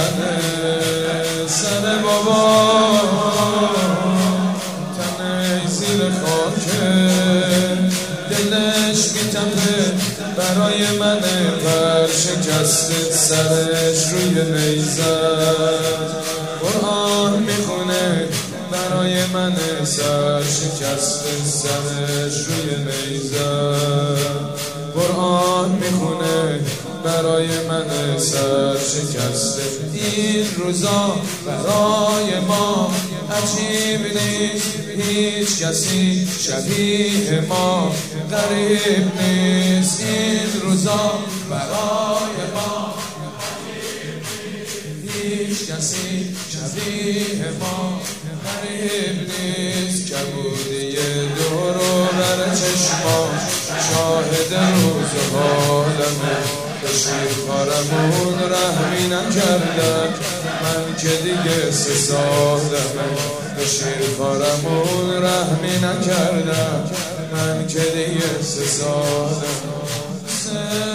تنه سر بابا تنه زیر خاکه دلش میتپه برای منه ورشکسته سرش روی نیزد قرآن میخونه برای منه سرشکسته سرش روی نیزد قرآن میخونه برای من سرشکسته این روزا برای ما عجیب نیست هیچ کسی شبیه ما غریب نیست این روزا برای ما هیچ کسی شبیه ما غریب نیست کبودی دور و بر چشما شاهد روز حالمه به شیرخوارمون رحمی نکردن من که دیگه 3 سالمه به شیرخوارمون رحمی نکردن من که دیگه 3 سالمه